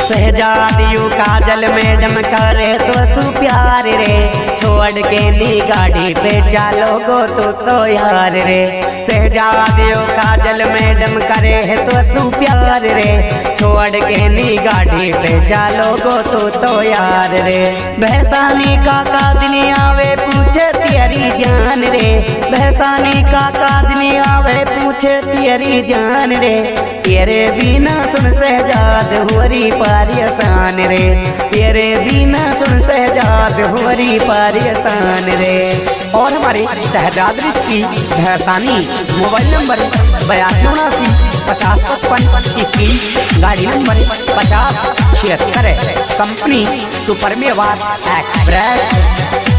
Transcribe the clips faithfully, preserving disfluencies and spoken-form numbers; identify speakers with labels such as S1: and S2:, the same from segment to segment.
S1: शहजादियों काजल madam करे तो सु प्यार रे, छोड़ के नी गाड़ी पे चालो गो तो तो यार रे। शहजादियों काजल मैडम करे है तो सु प्यार रे, छोड़ के नी गाड़ी पे चालो गो तो तो यार रे। भैसानी का कादनी आवे पूछे तेरी जान रे, भैसानी का कादनी आवे पूछे तेरी जान रे। तेरे बिना सुन शहजाद हुरी परेशान रे, तेरे बिना सुन शहजाद हुरी परेशान रे। और हमारे शहजाद की भैसानी मोबाइल नंबर बयासी उनासी पचास पचपन इक्कीस, गाड़ी नंबर पचास छिहत्तर, कंपनी सुपर मेवात एक्सप्रेस।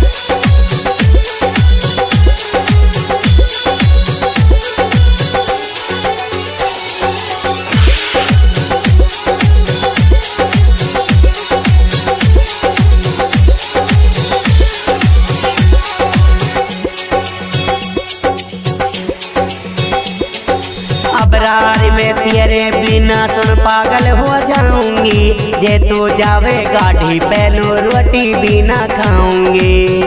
S1: अबरार में तेरे बिना सुन पागल हो जाऊंगी, जे तू जावे गाड़ी पहलो रोटी बिना खाऊंगी।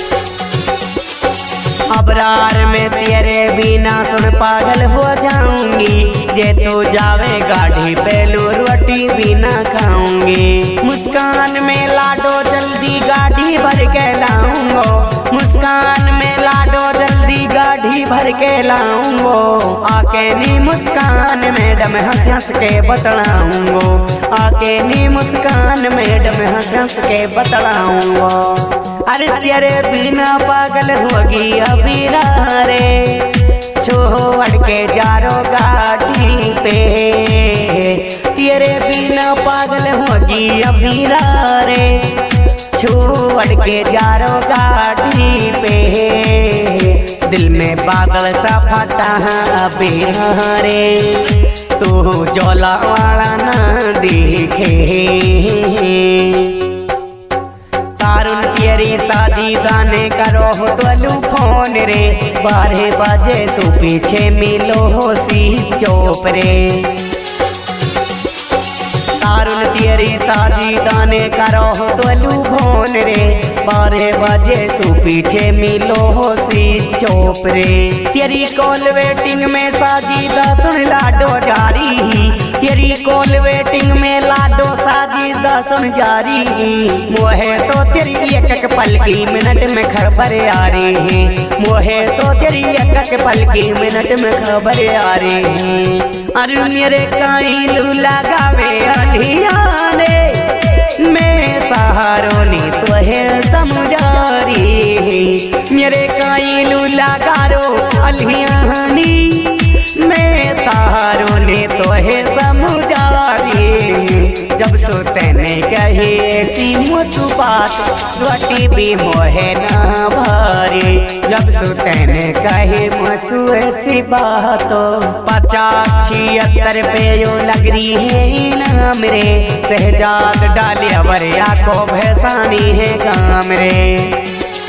S1: अबरार में तेरे बिना सुन पागल हो जाऊंगी, जे तू जावे गाड़ी पहलो रोटी बिना खाऊंगी। मुस्कान में लाडो जल्दी गाड़ी भर के लाऊंगो, मुस्कान में लाडो जल्दी गाड़ी भर के लाऊंगो। आके नी मुस्कान मैडम हंस हंस के बतलाऊंगो, आके नी मुस्कान मैडम हंस हंस के बतलाऊंगो। अरे तेरे बिना पागल होगी अभी रे, छोड़ के जारो गाड़ी पे। तेरे बिना पागल होगी अभी रे, छोड़ के जारो गाड़ी पे। दिल में बादल सा फटा अभी रे, तू जोला वाला ना दिखे। तारुन तेरी शादी दाने करो तो फोन रे, बारह बजे सु पीछे मिलो हो सी चौप रे। तारुन तेरी शादी दाने करो तो फोन रे, बारह बजे सु पीछे मिलो हो सी चौप रे। तेरी कॉल वेटिंग में साजीदा सुन लाडो जारी, तेरी कॉल वेटिंग में लाडो साजीदा सुन जारी। मोहे तो तेरी एक एक पल की मिनट में खबर आ रही है, मोहे तो तेरी एक एक पल की मिनट में खबर आ रही है। अरे मेरे काइलू लगावे अलियाने, मैं तहारो नी तो है समझारी। मेरे काइलू लगारो अलियानी, मैं तहारो नी तो है समझारी। जब सोते ने कही ऐसी मुझु बात, रोटी भी मोहे ना भारी। जब सोते ने कही मुझु ऐसी बात, पचास छिहत्तर पे यो लग रही है इनाम रे। शहजाद डालिया वरिया को भैसानी है काम रे,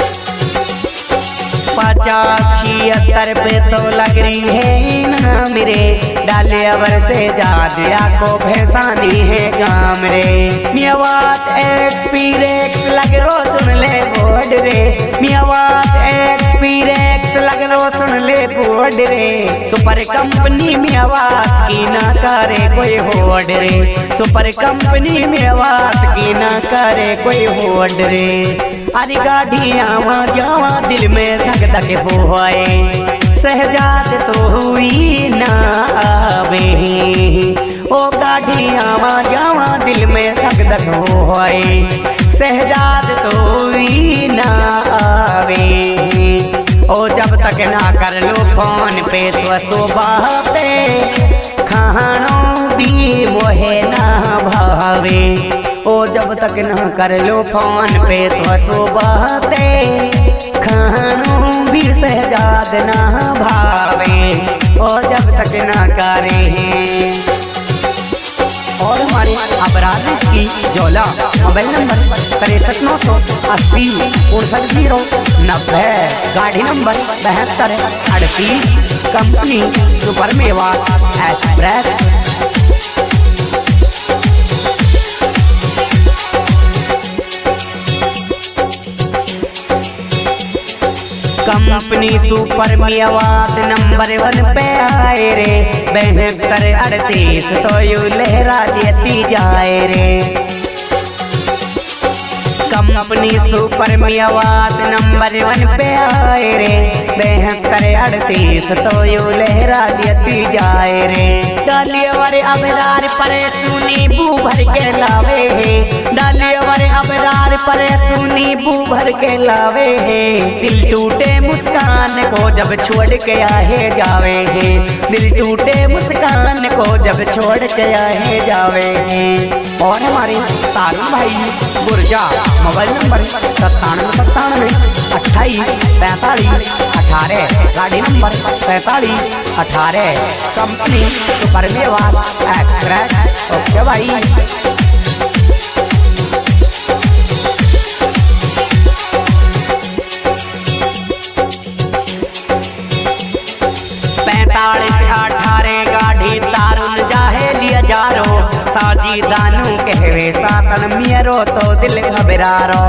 S1: पचास छिहत्तर पे तो लग रही है इनाम रे। डाले अवर से जादिया को भैसानी है गाम रे। मेवात एक्सपीरेक्स लग रो सुन ले बोर्ड रे, मेवात एक्सपीरेक्स लग रो सुन ले बोर्ड रे। सुपर कंपनी मेवात की ना करे कोई होड़ रे, सुपर कंपनी मेवात की ना करे कोई होड़ रे। अरे गाड़ी आवा जावा दिल में धक धक होए, शहजाद तो हुई ना आवे। ओ गाड़ी आवा जावा दिल में धक धक होए, शहजाद तो हुई ना आवे। ओ जब तक ना कर लो फोन पे तो सुबह पे, खानो भी मोहे ना भावे। ओ जब तक ना कर लो फोन पे तो सुबह ते, खानो भी शहजाद ना भावे। ओ जब तक ना करे हैं। और हमारे अपराध की जोला मोबाइल नंबर तिरसठ नौ सौ अस्सी उनसठ जीरो नब्बे, गाड़ी नंबर बहत्तर अड़तीस, company super Mewat express. Company super Miyawat number one पे आए रे, बहत्तर अड़तीस तो यू लहरा लेती जाए रे। Company super Miyawat number one पे आए रे, बहत्तर अड़तीस तो यू लहरा लेती जाए रे। डालिए वारे अबरार पर सुनी बू भर के लावे है, डालिए वारे अबरार पर सुनी बू भर के लावे है। दिल टूटे मुस्कान को जब छोड़ के आए जावे है, दिल टूटे मुस्कान को जब छोड़ के आए जावे है। और हमारे तारू भाई गुर्जा मोबाइल नंबर सत्तानवे सत्तानवे अट्ठाईस पैंतालीस अठारह, गाड़ी नंबर पैंतालीस अठारह, company super Miyawat express. Okay भाई। पैंतालीस अठारह गाड़ी तारुन जाहे लिया जारो, साजी दानू कहवे सातन मियरो तो दिल घबरारो।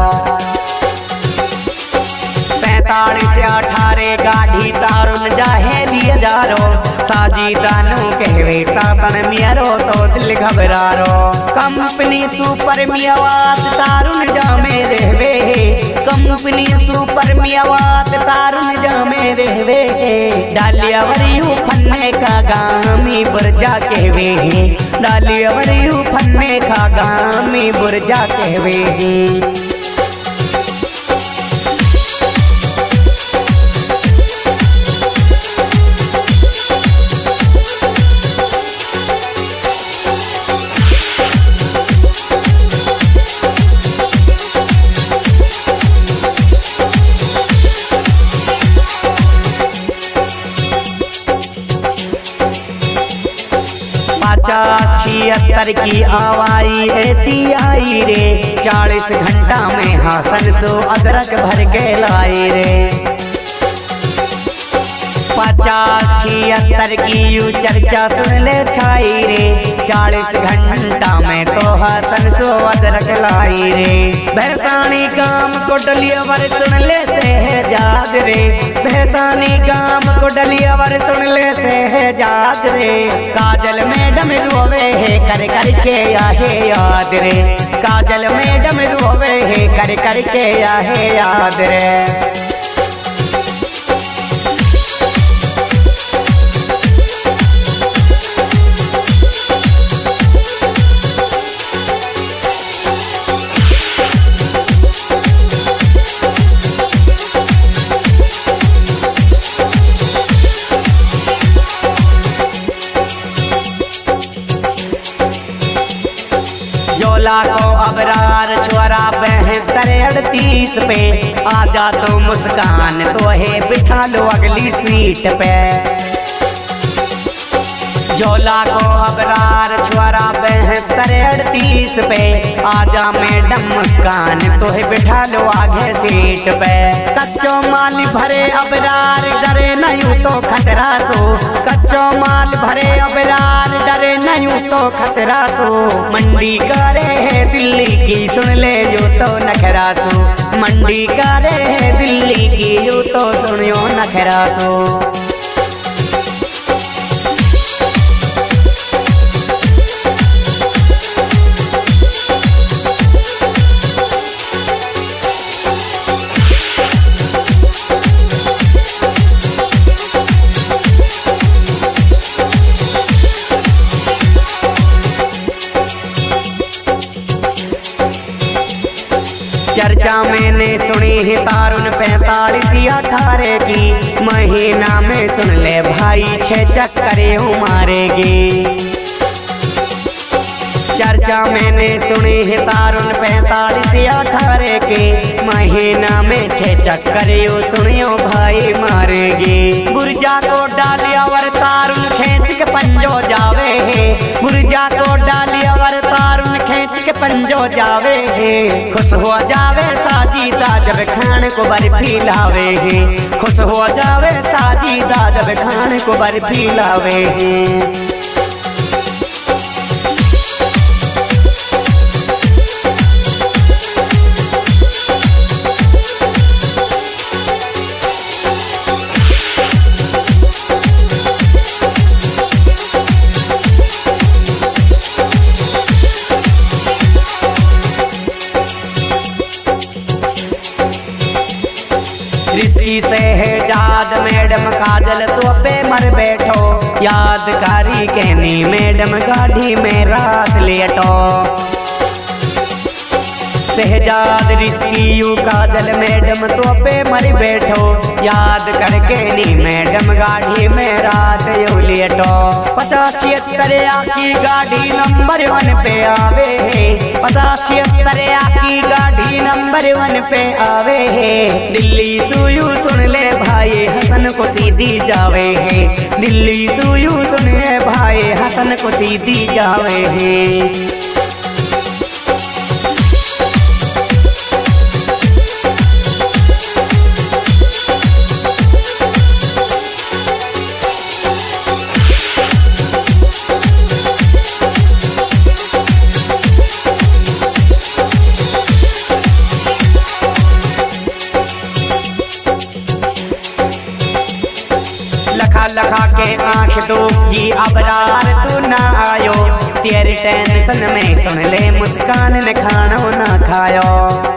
S1: पैंतालीस अठारह गाड़ी तारुन जाहे लिया जारो, साजी दानू कहवे सातन मियरो तो दिल घबरारो। कंपनी सुपर मियावात तारुन जामे रहवे है, कंपनी सुपर मियावात तारुन जामे रहवे है। डालिया वरियू फन्ने का गामी बुरजा कहवे है, डालिया वरियू फन्ने का गामी बुरजा कहवे है। पचास छिहत्तर की आवाई ऐसी आई रे, चालीस घंटा में हासन सो अदरक भर के लाई रे। पचास छिहत्तर की यू चर्चा सुन ले छाई रे, चालीस घंटा में तो हासन सो अदरक लाई रे। भैसानी काम को डलिया वर सुन ले से है जाद रे, भैसानी काम को डलिया वर सुन ले से है जाद रे। काजल मैडम रोवे है कर कर के आहे याद रे, काजल मैडम रोवे है कर कर के आहे याद रे। जोला को अबरार छोरा बहत्तर अड़तीस पे, आजा तो मुस्कान तो है बिठा लो अगली सीट पे। जोला को अबरार छोरा बहत्तर अड़तीस पे, आजा मैडम मुस्कान तो है बिठा लो आगे सीट पे। कच्चो माल भरे अबरार डरे नहीं तो खतरा सो, कच्चो माल भरे अबरार डरे नहीं तो खतरा सो। मंडी करे है दिल्ली की सुन ले जो तो नखरा सो, मंडी करे है दिल्ली की जो तो सुनियो नखरा सो। चर्चा मैंने सुनी है तारुन पैंतालीस अठारह की, महीना में सुन ले भाई छह चक्करे मारेगी। चर्चा मैंने सुनी है तारुन पैंतालीस अठारह के, महीना में छह चक्करे सुनियो भाई मारेगी। गुर्जा को डालिया वर तारुन खींच के पंजो जावे है, गुर्जा को डालिया वर तारुन खींच के पंजो जावे है। खुश हो जावे साजीदा जब खान को बर्फी लावे है, खुश हो जावे साजीदा जब खान को बर्फी लावे है। मैडम काजल तो पे मर बैठो, यादगारी कहनी मैडम गाड़ी में रात लेटो। शहजाद रिश्की यू काजल मैडम तो पे मर बैठो, याद करके नी मैडम गाड़ी में रात यू लेटो। पचास छिहत्तर की गाड़ी नंबर वन पे आवे है, पचास छिहत्तर की गाड़ी नंबर वन पे आवे है। दिल्ली सुयू सुन ले भाई हसन को सीधी जावे है, दिल्ली सुयू सुन ले भाई हसन को सीधी जावे है। लखा लखा के आँख दुखी अबरार तू ना आयो, तेरे टेंशन में सुन ले मुस्कान ने खानो ना खायो।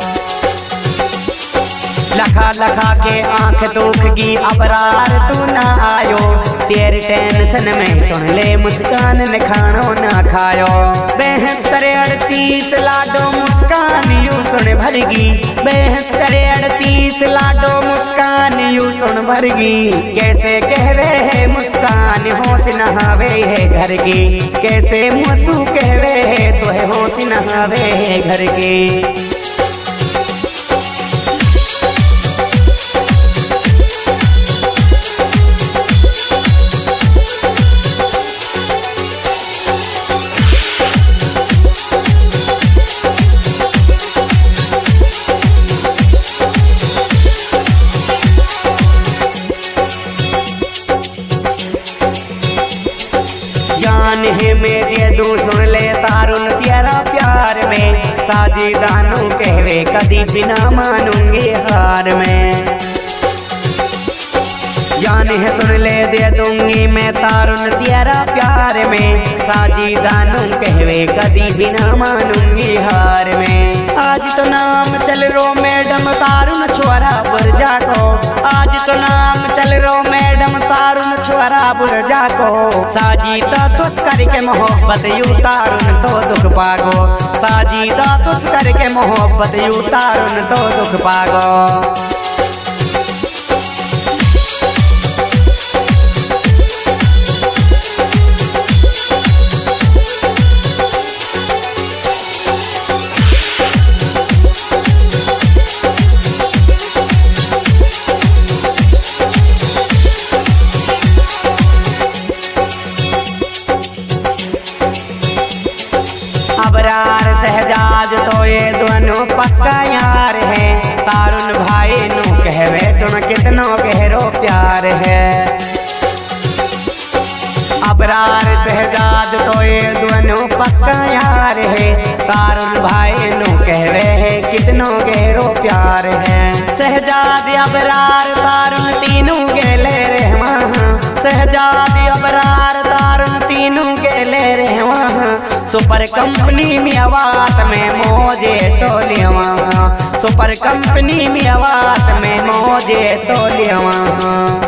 S1: लखा लखा के आँख दुख की अबरार तू ना आयो, तेरे टेंशन में सुन ले मुस्कान ने खानो ना खायो। बेहतर अड़तीस लाडो मुस्कान यू सुन भरगी, बेहतर अड़तीस लाडो मुस्कान यू सुन भरगी। कैसे कहवे है मुस्कान होश नहावे है घर की, कैसे मुसू कहवे है तो है होश नहावे है घर की। जान है मैं दे दूं सुन ले तारुन तेरा प्यार में, साजिदानू कहवे कदी बिना मानूंगी हार में। जान है सुन ले दे दूंगी मैं तारुन तेरा प्यार में, साजिदानू कहवे कदी बिना मानूंगी हार में। आज तो नाम चल रो मैडम तारुन छोरा बुरजा को, आज तो नाम चल रो मैडम तारुन छोरा बुरजा को। साजीदा तुस करके मोहब्बत यू तारुन तो दुख पागो, साजीदा तुस करके मोहब्बत यू तारुन तो दुख पागो। अबरार शहजाद तो ये दोनों पक्का यार है, तारुन भाई नु कहवे सुन कितनो गहरो प्यार है। अबरार शहजाद तो ये दोनों पक्का यार है, तारुन भाई नु कहवे है कितनो गहरो प्यार है। शहजाद अबरार तारुन तीनों गेले रहवा, शहजाद अबरार तारुन तीनों गेले रहवा। सुपर कंपनी में आवाज में मौजे तो लेवा, सुपर कंपनी में आवाज में मौजे तो लेवा।